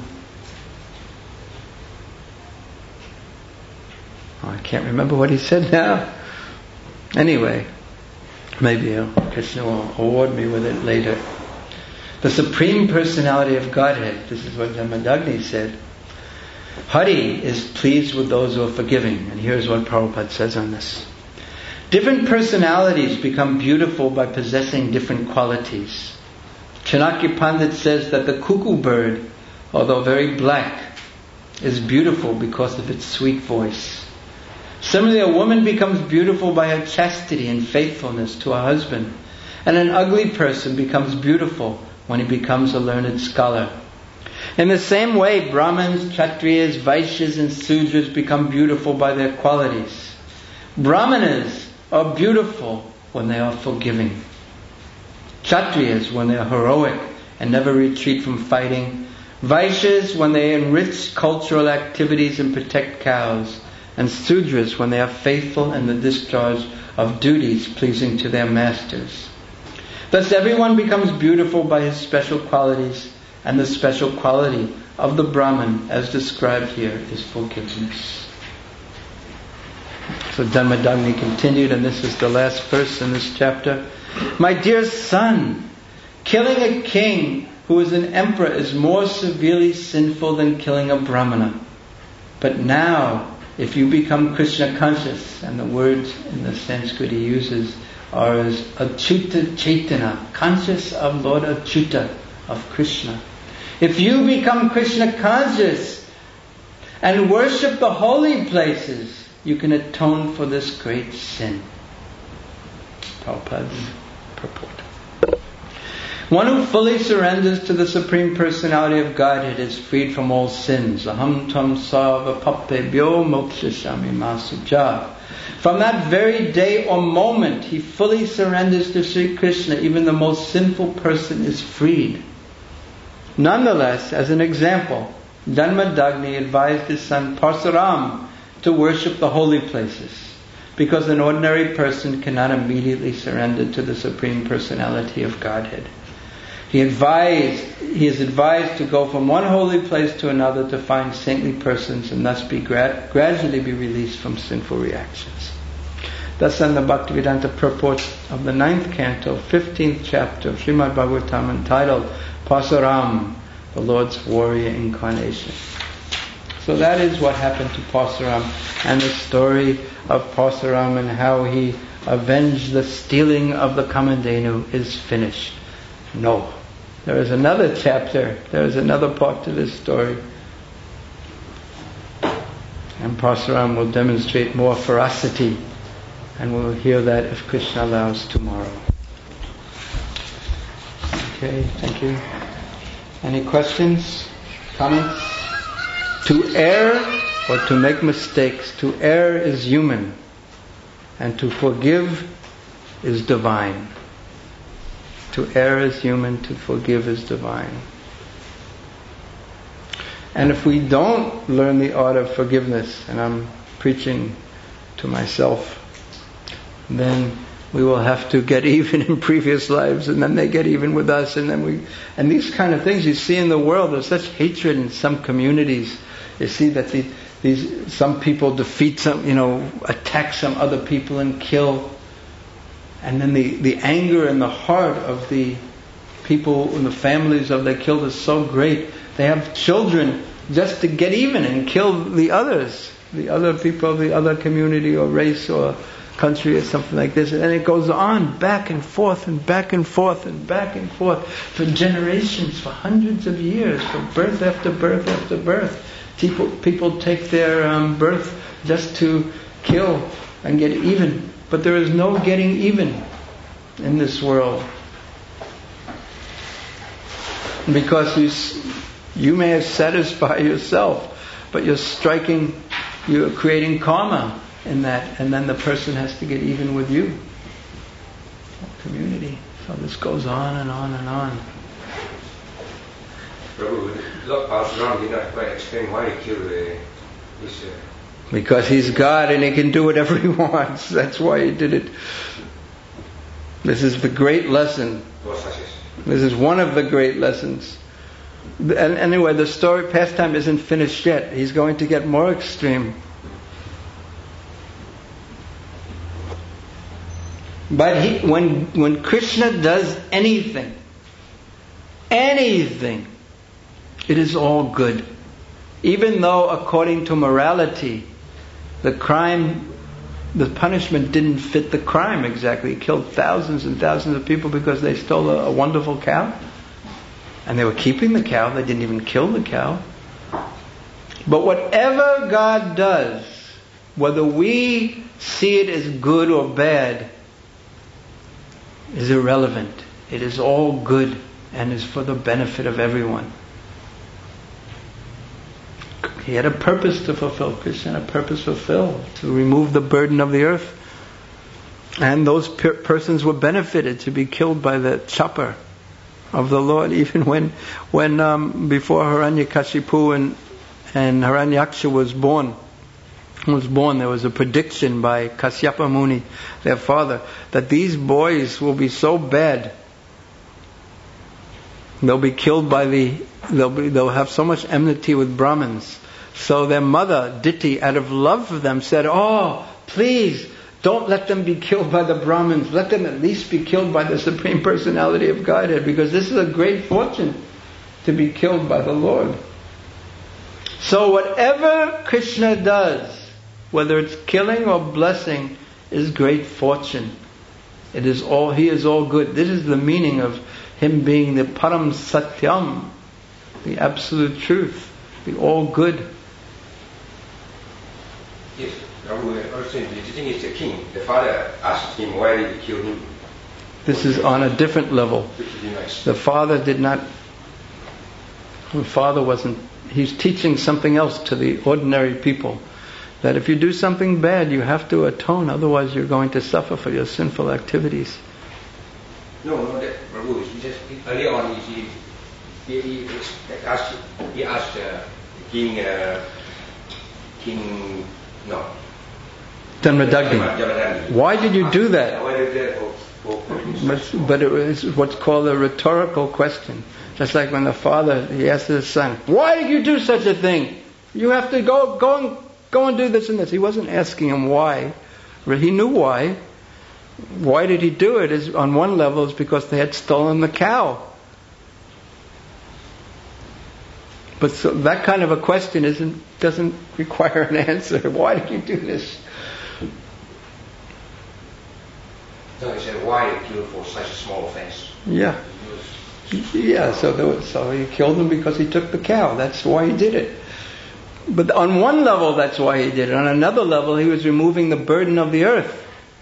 Oh, I can't remember what he said now. Anyway, maybe uh, Krishna will award me with it later. The Supreme Personality of Godhead, this is what Jamadagni said, Hari is pleased with those who are forgiving. And here's what Prabhupada says on this. Different personalities become beautiful by possessing different qualities. Chanakya Pandit says that the cuckoo bird, although very black, is beautiful because of its sweet voice. Similarly, a woman becomes beautiful by her chastity and faithfulness to her husband. And an ugly person becomes beautiful when he becomes a learned scholar. In the same way, Brahmins, Kshatriyas, Vaishyas and Sudras become beautiful by their qualities. Brahmanas are beautiful when they are forgiving. Kshatriyas when they are heroic and never retreat from fighting. Vaishyas when they enrich cultural activities and protect cows. And Sudras when they are faithful in the discharge of duties pleasing to their masters. Thus everyone becomes beautiful by his special qualities, and the special quality of the Brahman, as described here, is forgiveness. So Dharmadagni continued, and this is the last verse in this chapter. My dear son, killing a king who is an emperor is more severely sinful than killing a brahmana. But now, if you become Krishna conscious, and the words in the Sanskrit he uses are as Achyuta Chaitanya, conscious of Lord Achyuta, of Krishna. If you become Krishna conscious and worship the holy places, you can atone for this great sin. Prabhupada's purport. One who fully surrenders to the Supreme Personality of Godhead is freed from all sins. Aham tam sarva papebhyo mokshashami masuja. From that very day or moment he fully surrenders to Sri Krishna, even the most sinful person is freed. Nonetheless, as an example, Dharmadagni advised his son Parsuram to worship the holy places, because an ordinary person cannot immediately surrender to the Supreme Personality of Godhead. He advised, he is advised to go from one holy place to another to find saintly persons and thus be gra- gradually be released from sinful reactions. Thus in the Bhaktivedanta purport of the ninth canto, fifteenth chapter of Srimad Bhagavatam, entitled Parsuram, the Lord's warrior incarnation. So that is what happened to Parsuram, and the story of Parsuram and how he avenged the stealing of the Kamadhenu is finished. No. There is another chapter, there is another part to this story. And Parsuram will demonstrate more ferocity, and we'll hear that if Krishna allows tomorrow. Okay, thank you. Any questions? Comments? To err or to make mistakes, to err is human, and to forgive is divine. To err is human, to forgive is divine. And if we don't learn the art of forgiveness, and I'm preaching to myself, then we will have to get even in previous lives, and then they get even with us, and then we, and these kind of things you see in the world. There's such hatred in some communities. You see that the, these some people defeat some, you know, attack some other people and kill, and then the, the anger in the heart of the people in the families of the killed is so great. They have children just to get even and kill the others, the other people of the other community or race or country or something like this. And it goes on back and forth and back and forth and back and forth for generations, for hundreds of years, for birth after birth after birth. People, people take their um, birth just to kill and get even. But there is no getting even in this world. Because you, you may satisfy yourself, but you're striking, you're creating karma in that, and then the person has to get even with you. Community. So this goes on and on and on. Prabhu, Lord Parsuram did not quite explain why he killed uh, this. Uh, because he's God and he can do whatever he wants. That's why he did it. This is the great lesson. This is one of the great lessons. And anyway, the story pastime isn't finished yet. He's going to get more extreme. But he, when when Krishna does anything, anything, it is all good. Even though according to morality, the crime, the punishment didn't fit the crime exactly. He killed thousands and thousands of people because they stole a, a wonderful cow. And they were keeping the cow. They didn't even kill the cow. But whatever God does, whether we see it as good or bad, is irrelevant. It is all good and is for the benefit of everyone. He had a purpose to fulfill. Krishna had a purpose to fulfill, to remove the burden of the earth. And those per- persons were benefited to be killed by the chopper of the Lord. Even when, when um, before Hiranyakashipu and, and Hiranyaksha was born, was born, there was a prediction by Kasyapa Muni, their father, that these boys will be so bad, they'll be killed by the, they'll be, they'll have so much enmity with Brahmins. So their mother, Diti, out of love for them, said, "Oh, please, don't let them be killed by the Brahmins. Let them at least be killed by the Supreme Personality of Godhead, because this is a great fortune to be killed by the Lord. So whatever Krishna does, whether it's killing or blessing, is great fortune. It is all, He is all good. This is the meaning of Him being the Param Satyam, the absolute truth, the all good. Yes, also in the thing is the king. The father asked him, why did he kill him? This is on a different level. Nice. The father did not, the father wasn't, he's teaching something else to the ordinary people. That if you do something bad, you have to atone, otherwise you're going to suffer for your sinful activities. No, no, that Prabhu, he just, earlier on, he, he, he asked, he asked uh, King, uh, King, no. Dhanradagni. Why did you do that? Why did that? But, but it was what's called a rhetorical question. Just like when the father, he asked his son, why did you do such a thing? You have to go, go and, go and do this and this. He wasn't asking him why. He knew why. Why did he do it? Is on one level is because they had stolen the cow. But so that kind of a question isn't doesn't require an answer. Why did you do this? So he said, why kill for such a small offense? Yeah. Yeah, so there was, so he killed him because he took the cow. That's why he did it. But on one level, that's why he did it. On another level, he was removing the burden of the earth.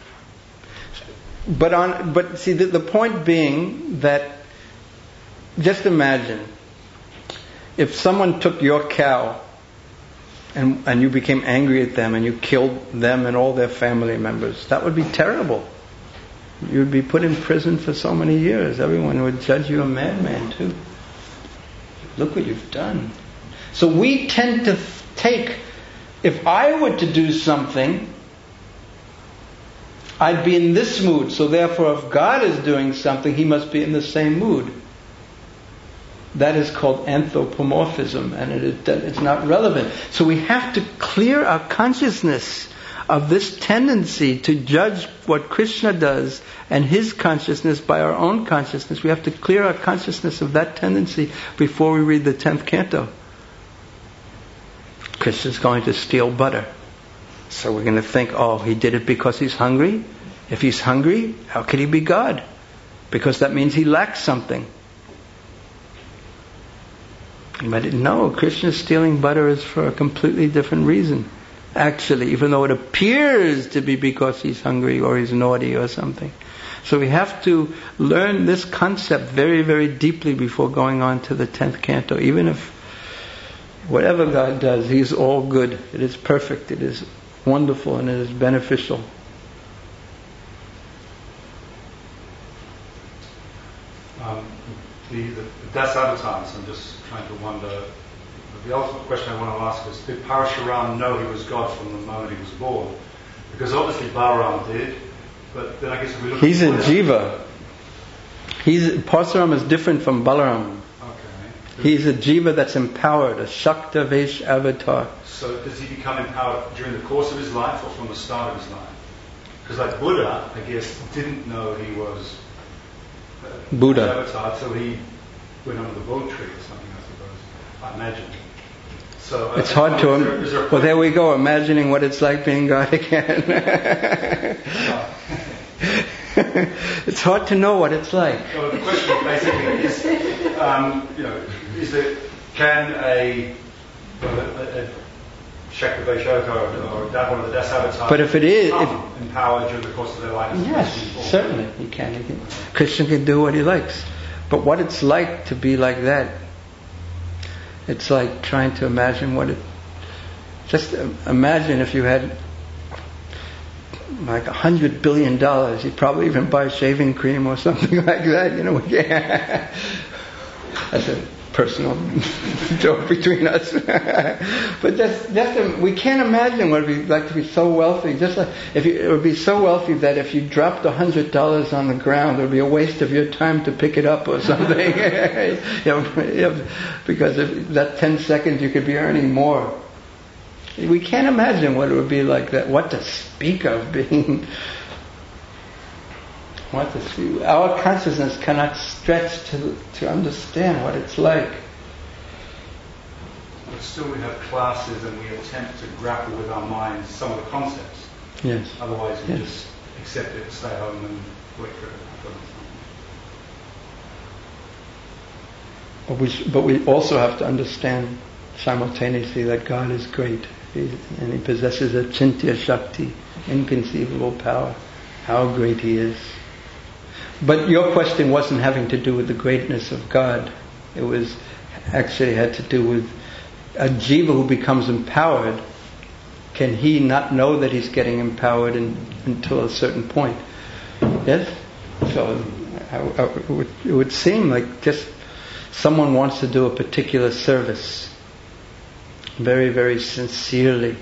But on, but see, the, the point being that, just imagine, if someone took your cow and and you became angry at them and you killed them and all their family members, that would be terrible. You would be put in prison for so many years. Everyone would judge you a madman too. Look what you've done. So we tend to take, if I were to do something, I'd be in this mood. So therefore, if God is doing something, He must be in the same mood. That is called anthropomorphism, and it is, it's not relevant. So we have to clear our consciousness of this tendency to judge what Krishna does and His consciousness by our own consciousness. We have to clear our consciousness of that tendency before we read the tenth canto. Krishna's going to steal butter. So we're going to think, oh, he did it because he's hungry? If he's hungry, how could he be God? Because that means he lacks something. But no, Krishna's stealing butter is for a completely different reason. Actually, even though it appears to be because he's hungry or he's naughty or something. So we have to learn this concept very, very deeply before going on to the tenth canto. Even if whatever God does, He's all good. It is perfect. It is wonderful and it is beneficial. Um, the, the, the Dasavatars, I'm just trying to wonder, the ultimate question I want to ask is, did Parashuram know he was God from the moment he was born? Because obviously Balaram did, but then I guess if we look He's at a jiva. He's, Parashuram is different from Balaram. Okay. He's a jiva that's empowered, a Shakta Vesh avatar. So does he become empowered during the course of his life or from the start of his life? Because like Buddha, I guess, didn't know he was uh, Buddha. an avatar till he went under the Bodh tree or something, I suppose. I imagine. So It's uh, hard to... is there, is there well, there we go, imagining what it's like being God again. It's hard to know what it's like. So the question basically is, um, you know, is that can a, well, a, a Shakti-Vaishaka or, or one of the Dasavatars But if it is... become empowered during the course of their life? Yes, certainly. He can. He can. Krishna can do what he likes. But what it's like to be like that, it's like trying to imagine what it... Just imagine if you had like a hundred billion dollars, you'd probably even buy shaving cream or something like that, you know. That's a personal joke between us. But just, just a, we can't imagine what it would be like to be so wealthy. Just like if you, it would be so wealthy that if you dropped a hundred dollars on the ground, it would be a waste of your time to pick it up or something. you know, you know, because if that ten seconds you could be earning more. We can't imagine what it would be like that. What to speak of being. What the, our consciousness cannot stretch to to understand what it's like. But still we have classes and we attempt to grapple with our minds some of the concepts. Yes. Otherwise we Yes. just accept it, stay home and wait for it to happen. But we, but we also have to understand simultaneously that God is great. He, and He possesses a Chintya Shakti, inconceivable power. How great He is. But your question wasn't having to do with the greatness of God. It was actually had to do with a jiva who becomes empowered. Can he not know that he's getting empowered in, until a certain point? Yes? So I, I, it, would, it would seem like just someone wants to do a particular service very, very sincerely.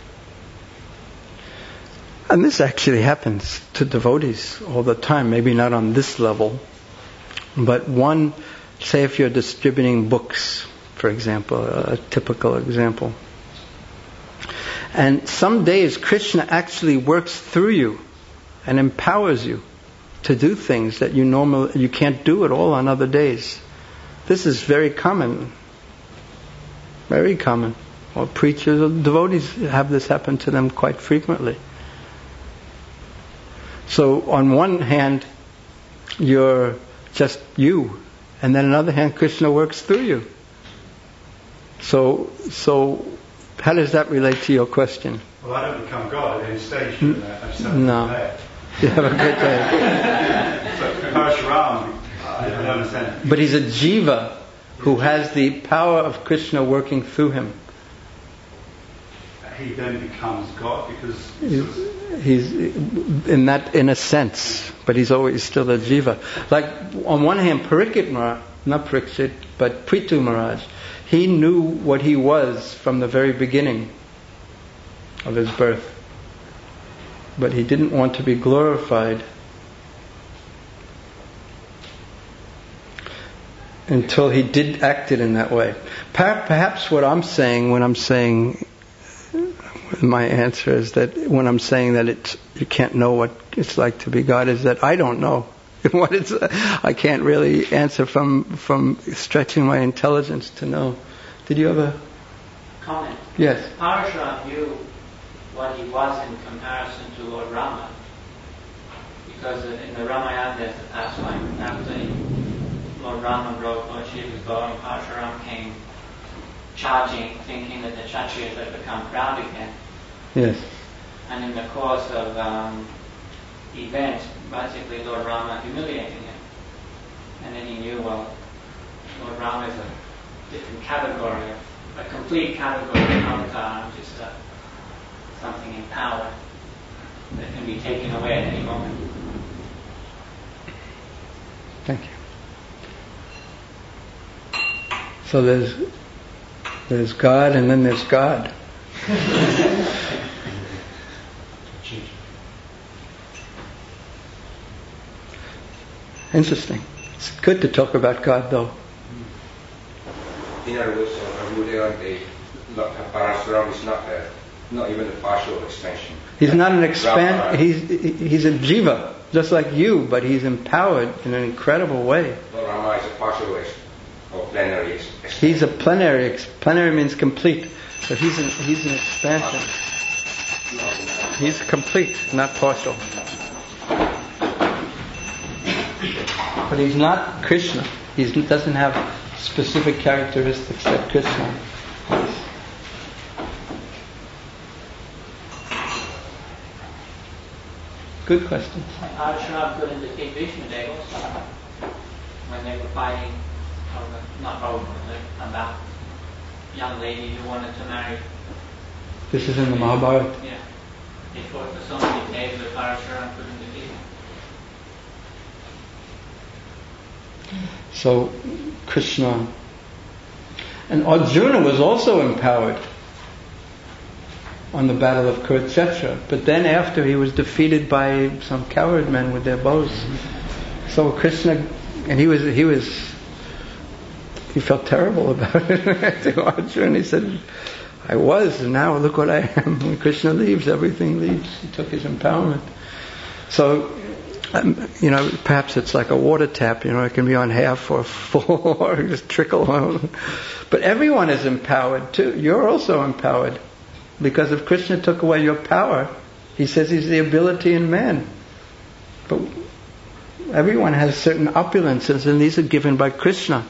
And this actually happens to devotees all the time, maybe not on this level, but one, say if you're distributing books, for example, a typical example, and some days Krishna actually works through you and empowers you to do things that you normally you can't do at all on other days. This is very common, very common. Or preachers or devotees have this happen to them quite frequently. So on one hand, you're just you, and then on the other hand, Krishna works through you. So, so how does that relate to your question? Well, I don't become God at any stage in that. I just have No. a good day. You have a good day. So Parashuram, I don't understand. But he's a jiva who has the power of Krishna working through him. He then becomes God because He's, he's in that, in a sense, but he's always still a jiva. Like on one hand, Parikshit Maharaj, not Parikshit, but Prithu Maharaj, he knew what he was from the very beginning of his birth, but he didn't want to be glorified until he did act it in that way. Perhaps what I'm saying when I'm saying my answer is that when I'm saying that it's, you can't know what it's like to be God, is that I don't know what it's. I can't really answer from from stretching my intelligence to know. Did you have a comment? Yes. Parashuram knew what he was in comparison to Lord Rama, because in the Ramayana there's the pastime after Lord Rama broke Lord Shiva's bow, and Parashuram came charging, thinking that the Kshatriyas had become proud again. Yes. And in the course of um, events, basically Lord Rama humiliating him. And then he knew, well, Lord Rama is a different category, a complete category of avatar, just uh, something in power that can be taken away at any moment. Thank you. So there's there's God, and then there's God. Interesting. It's good to talk about God, though. In other words, uh, the Parashuram is not a, not even a partial expansion. He's not an expand. He's he's a jiva, just like you, but he's empowered in an incredible way. Lord Rama is a partial ex- or plenary expansion. He's a plenary. Ex- plenary means complete, but he's an he's an expansion. He's complete, not partial. But he's not Krishna. He doesn't have specific characteristics that Krishna has. Good question. Parashuram couldn't defeat Vishnu also when they were fighting, over, not over, about a young lady who wanted to marry. This is in the Mahabharata. Yeah. They fought for so many days that Parashuram couldn't defeat him. So Krishna and Arjuna was also empowered on the battle of Kurukshetra, but then after he was defeated by some coward men with their bows. So Krishna, and he was he was he felt terrible about it to Arjuna. He said, I was, and now look what I am. When Krishna leaves, everything leaves. He took his empowerment. So, um, you know, perhaps it's like a water tap, you know, it can be on half or full or just trickle. But everyone is empowered too. You're also empowered. Because if Krishna took away your power, he says he's the ability in man. But everyone has certain opulences, and these are given by Krishna.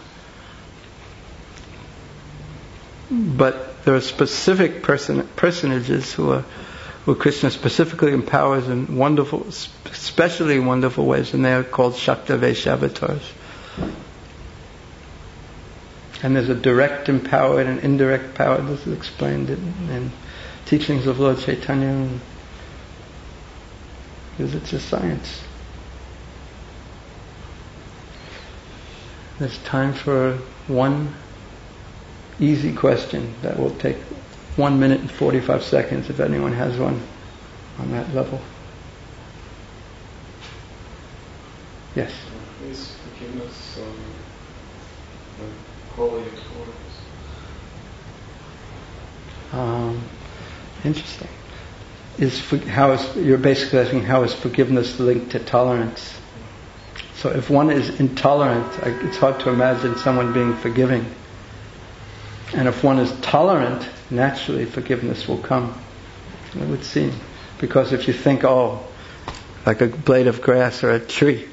But there are specific person, personages who are who Krishna specifically empowers in wonderful, especially wonderful ways, and they are called Shakta Vaishavatars. And there's a direct empowered and indirect power. This is explained in, in teachings of Lord Chaitanya, because it's a science. There's time for one easy question that will take one minute and forty-five seconds if anyone has one on that level. Yes? Is forgiveness um, wholly intolerance? Um, interesting. Is for, how is you're basically asking how is forgiveness linked to tolerance? So if one is intolerant, it's hard to imagine someone being forgiving. And if one is tolerant, naturally forgiveness will come. It would seem. Because if you think, oh, like a blade of grass or a tree,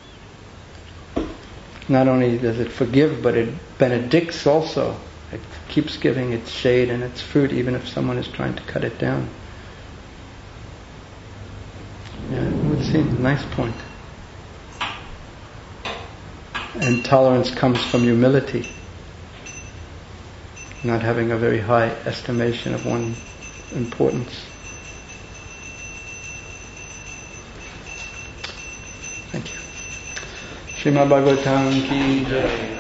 not only does it forgive, but it benedicts also. It keeps giving its shade and its fruit, even if someone is trying to cut it down. Yeah, it would seem. Nice point. And tolerance comes from humility. Not having a very high estimation of one's importance. Thank you. Srimad Bhagavatam ki jai.